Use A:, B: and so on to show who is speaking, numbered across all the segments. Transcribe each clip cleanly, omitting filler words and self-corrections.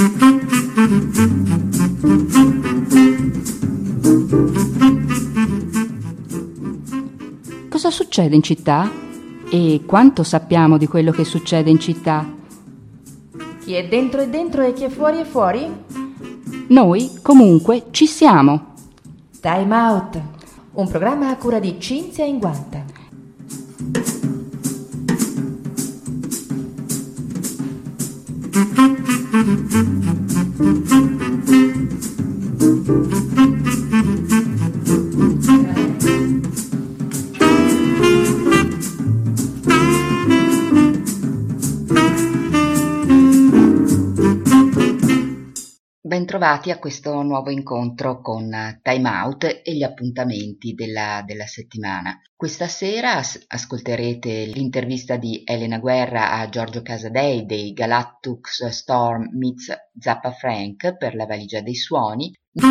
A: Cosa succede in città? E quanto sappiamo di quello che succede in città?
B: Chi è dentro e chi è fuori?
A: Noi, comunque, ci siamo.
B: Time Out, un programma a cura di Cinzia Inguanta.
C: Bentrovati a questo nuovo incontro con Time Out e gli appuntamenti della settimana. Questa sera ascolterete l'intervista di Elena Guerra a Giorgio Casadei dei Galactus Storm meets Zappa Frank per La valigia dei suoni.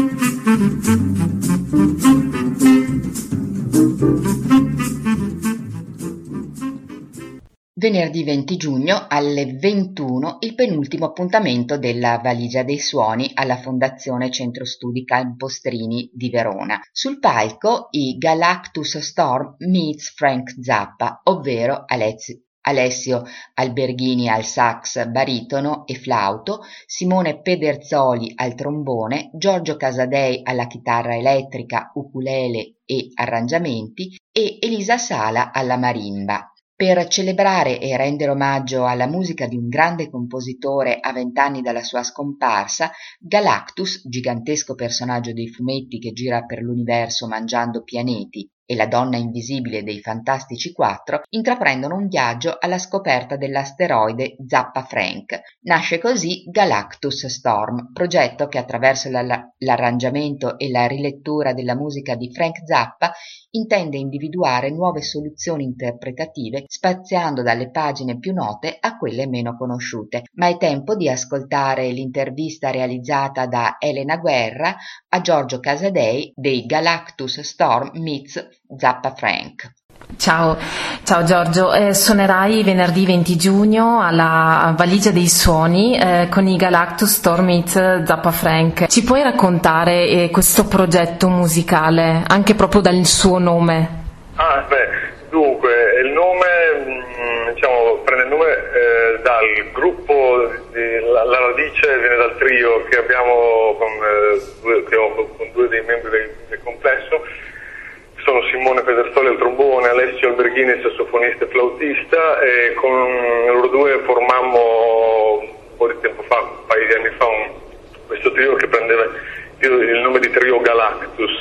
C: Venerdì 20 giugno alle 21 il penultimo appuntamento della Valigia dei Suoni alla Fondazione Centro Studi Campostrini di Verona. Sul palco i Galactus Storm meets Frank Zappa, ovvero Alessio Alberghini al sax baritono e flauto, Simone Pederzoli al trombone, Giorgio Casadei alla chitarra elettrica, ukulele e arrangiamenti e Elisa Sala alla marimba. Per celebrare e rendere omaggio alla musica di un grande compositore a 20 anni dalla sua scomparsa, Galactus, gigantesco personaggio dei fumetti che gira per l'universo mangiando pianeti, e la donna invisibile dei Fantastici 4 intraprendono un viaggio alla scoperta dell'asteroide Zappa Frank. Nasce così Galactus Storm, progetto che attraverso l'arrangiamento e la rilettura della musica di Frank Zappa intende individuare nuove soluzioni interpretative spaziando dalle pagine più note a quelle meno conosciute. Ma è tempo di ascoltare l'intervista realizzata da Elena Guerra a Giorgio Casadei dei Galactus Storm meets Zappa Frank.
D: Ciao Giorgio, suonerai venerdì 20 giugno alla Valigia dei Suoni con i Galactus Storm meets Zappa Frank. Ci puoi raccontare questo progetto musicale, anche proprio dal suo nome?
E: Dunque, il nome, prende il nome dal gruppo, la radice viene dal trio che abbiamo con due dei membri del complesso. Sono Simone Pederzoli al trombone, Alessio Alberghini sassofonista e flautista, e con loro due formammo un po' di tempo fa, un paio di anni fa, questo trio che prendeva il nome di Trio Galactus.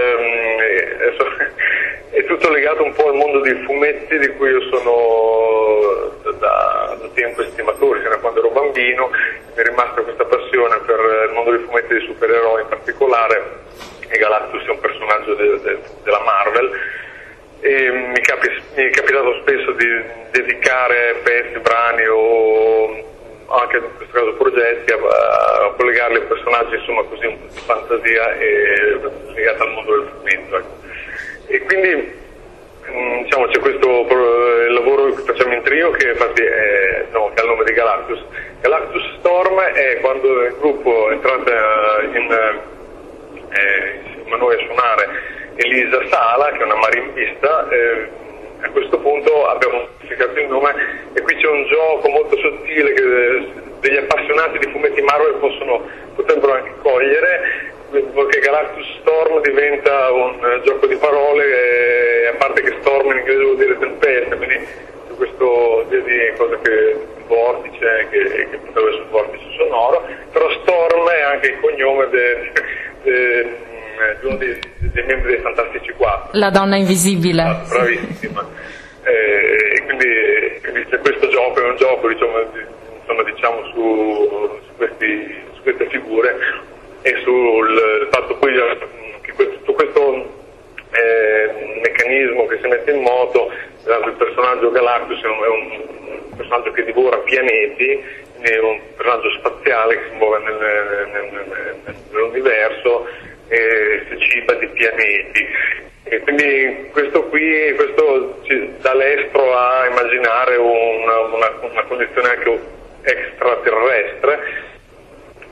E: È tutto legato un po' al mondo dei fumetti di cui io sono da tempo estimatore, fino a quando ero bambino. Mi è rimasta questa passione per il mondo dei fumetti dei supereroi in particolare, e Galactus è un personaggio della Marvel, e mi è capitato spesso di dedicare pezzi, brani o anche in questo caso progetti a collegarli a personaggi, insomma, così un po' di fantasia e legata al mondo del fumetto, ecco. E quindi c'è questo lavoro che facciamo in trio che infatti che ha il nome di Galactus. Galactus Storm è quando il gruppo è entrato insieme a noi a suonare Elisa Sala, che è una marimbista. A questo punto abbiamo modificato il nome e qui c'è un gioco molto sottile che degli appassionati di fumetti Marvel potrebbero anche cogliere, perché Galactus Storm diventa un gioco di parole, a parte che Storm in inglese vuol dire tempesta, quindi questo di cosa che vortice, che potrebbe essere un vortice sonoro, però Storm è anche il cognome di uno dei membri dei Fantastici 4.
D: La donna invisibile.
E: Bravissima. E quindi c'è questo gioco, è un gioco diciamo su queste figure e sul fatto poi che tutto questo meccanismo che si mette in moto. Il personaggio Galactus è un personaggio che divora pianeti, è un personaggio spaziale che si muove nell'universo e si ciba di pianeti. E quindi questo ci dà l'estro a immaginare una condizione anche extraterrestre,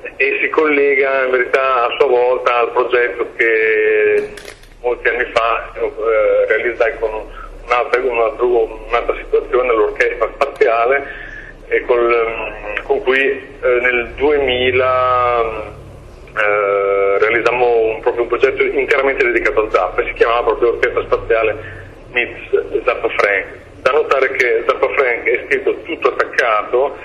E: e si collega in verità a sua volta al progetto che molti anni fa realizzai con un'altra situazione, l'Orchestra Spaziale, e con cui nel 2000 realizzammo proprio un progetto interamente dedicato a Zappa, e si chiamava proprio Orchestra Spaziale meets Zappa Frank. Da notare che Zappa Frank è scritto tutto attaccato,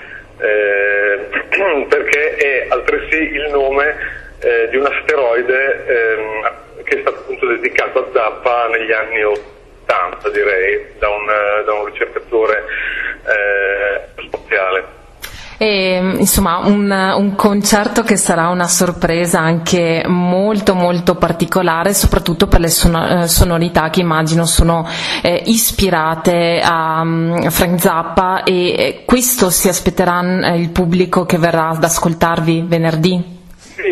E: perché è altresì il nome di un asteroide che è stato appunto dedicato a Zappa negli anni 80, direi, da un ricercatore spaziale.
D: E, insomma, un concerto che sarà una sorpresa anche molto molto particolare, soprattutto per le sonorità che immagino sono ispirate a Frank Zappa, e questo si aspetterà il pubblico che verrà ad ascoltarvi venerdì?
E: Sì,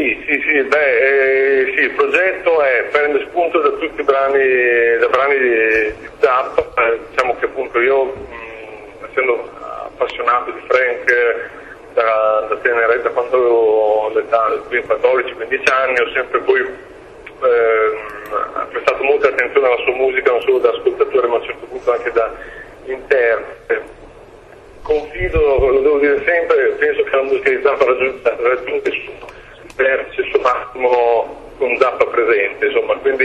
E: il progetto prende spunto da tutti i brani di Zappa. Diciamo che appunto io, essendo appassionato di Frank da tenera età, quando ho l'età di 14-15 anni, ho sempre poi prestato molta attenzione alla sua musica, non solo da ascoltatore ma a un certo punto anche da interprete. Confido, lo devo dire sempre, penso che la musica di Zappa raggiunge il suo vertice, il suo massimo con Zappa presente, insomma, quindi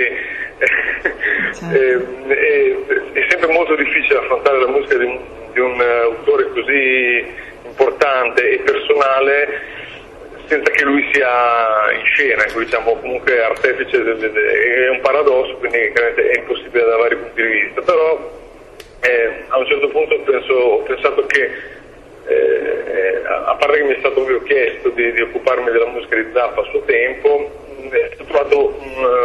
E: è sempre molto difficile affrontare la musica di un autore così importante e personale senza che lui sia in scena, diciamo, comunque artefice, è un paradosso, quindi è impossibile da vari punti di vista, però a un certo punto ho pensato che a parte che mi è stato proprio chiesto di occuparmi della musica di Zappa a suo tempo, ho trovato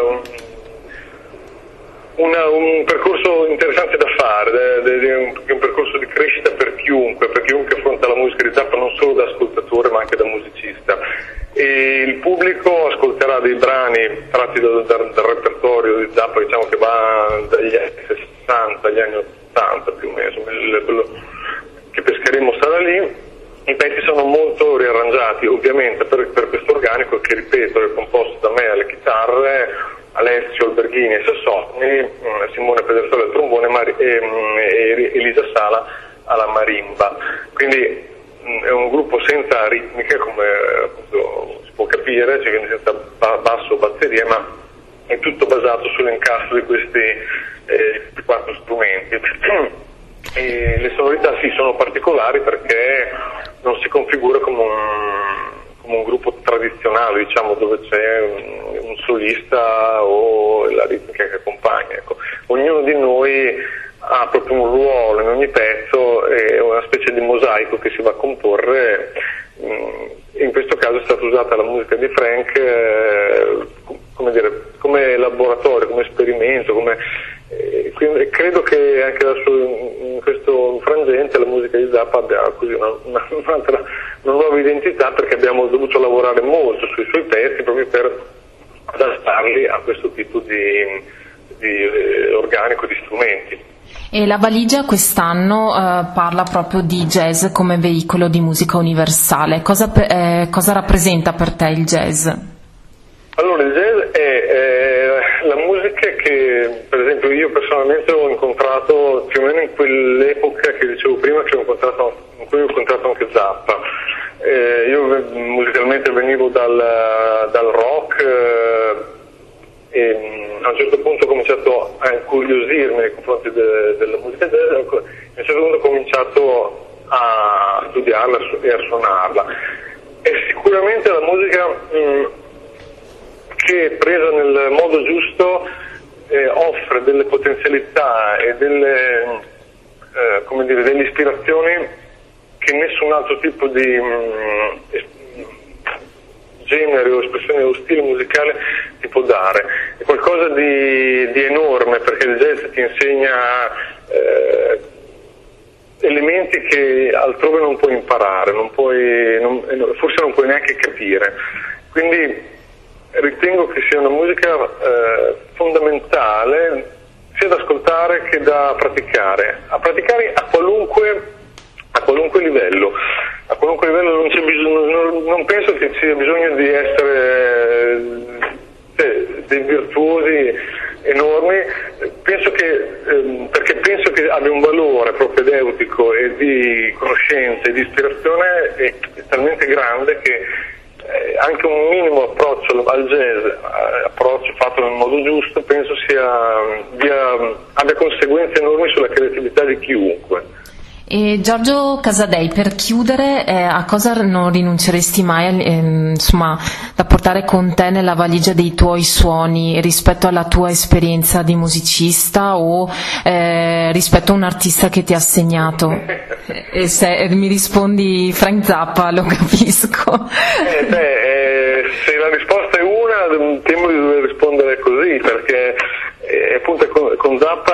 E: un percorso interessante da fare, un percorso di crescita per chiunque affronta la musica di Zappa non solo da ascoltatore ma anche da musicista. E il pubblico ascolterà dei brani tratti dal repertorio di Zappa, diciamo che va dagli anni 60 agli anni 80 più o meno, insomma, quello che pescheremo sarà lì. I pezzi sono molto riarrangiati, ovviamente per questo organico che, ripeto, è composto da me alle chitarre, Alessio Alberghini ai sassofoni, Simone Pedersoli al trombone e Elisa Sala alla marimba. Quindi è un gruppo senza ritmiche, come appunto si può capire, cioè quindi senza basso o batteria, ma è tutto basato sull'incastro di questi 4 strumenti. E le sonorità sì sono particolari perché non si configura come un gruppo tradizionale, diciamo, dove c'è un solista o la ritmica che accompagna. Ecco. Ognuno di noi ha proprio un ruolo in ogni pezzo, è una specie di mosaico che si va a comporre. In questo caso è stata usata la musica di Frank come laboratorio, come esperimento, quindi credo che anche in questo frangente la musica di Zappa abbia così una nuova identità, perché abbiamo dovuto lavorare molto sui suoi pezzi proprio per adattarli a questo tipo di organico, di strumenti.
D: E la valigia quest'anno parla proprio di jazz come veicolo di musica universale. Cosa rappresenta per te il jazz?
E: Allora, il jazz è la musica che, per esempio, io personalmente ho incontrato più o meno in quell'epoca che dicevo prima, in cui ho incontrato anche Zappa. Io musicalmente venivo dal rock, e a un certo punto ho cominciato a incuriosirmi nei confronti della musica jazz, e a un certo punto ho cominciato a studiarla e a suonarla. È sicuramente la musica che, presa nel modo giusto, offre delle potenzialità e delle ispirazioni che nessun altro tipo di genere o espressione o stile musicale ti può dare. È qualcosa di enorme, perché il jazz ti insegna elementi che altrove non puoi imparare, forse non puoi neanche capire. Quindi ritengo che sia una musica fondamentale sia da ascoltare che da praticare, a qualunque livello. a qualunque livello non penso che ci sia bisogno di essere dei virtuosi enormi, perché penso che abbia un valore propedeutico e di conoscenza e di ispirazione è talmente grande che anche un minimo approccio al jazz, approccio fatto nel modo giusto, penso abbia conseguenze enormi sulla creatività di chiunque.
D: E Giorgio Casadei, per chiudere, a cosa non rinunceresti mai insomma, da portare con te nella valigia dei tuoi suoni rispetto alla tua esperienza di musicista o rispetto a un artista che ti ha segnato? E se mi rispondi Frank Zappa, lo capisco.
E: Se la risposta è una, temo di dover rispondere così, perché appunto con Zappa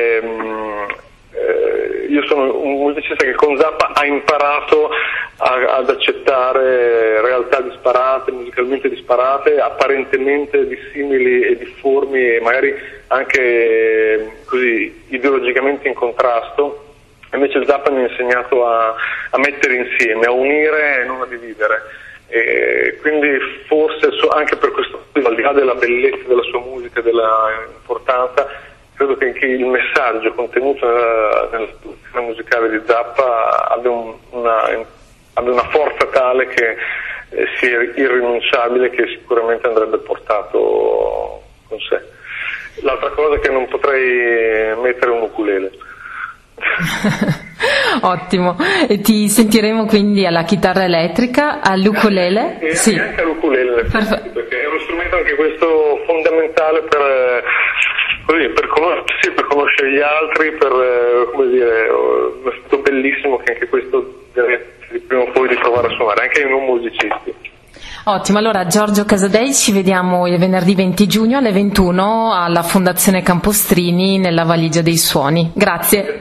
E: io sono un musicista che con Zappa ha imparato ad accettare realtà disparate, musicalmente disparate, apparentemente dissimili e difformi e magari anche così ideologicamente in contrasto. Invece Zappa mi ha insegnato a mettere insieme, a unire e non a dividere. E quindi forse anche per questo, al di là della bellezza della sua musica e della importanza, credo che il messaggio contenuto nella produzione musicale di Zappa abbia una forza tale che sia irrinunciabile, che sicuramente andrebbe portato con sé. L'altra cosa è che non potrei mettere un ukulele.
D: Ottimo, e ti sentiremo quindi alla chitarra elettrica, all'ukulele?
E: Sì, anche all'ukulele, perché è uno strumento anche questo fondamentale per conoscere gli altri, è stato bellissimo che anche questo prima o poi di provare a suonare, anche ai non musicisti.
D: Ottimo, allora Giorgio Casadei, ci vediamo il venerdì 20 giugno alle 21 alla Fondazione Campostrini nella Valigia dei Suoni. Grazie.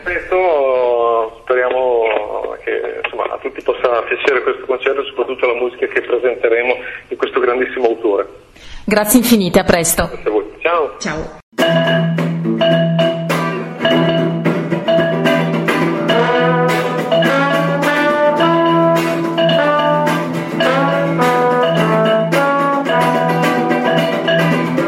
E: Speriamo che a tutti possa piacere questo concerto e soprattutto la musica che presenteremo di questo grandissimo autore.
D: Grazie infinite, a presto.
E: Grazie a voi. Ciao.
D: Ciao.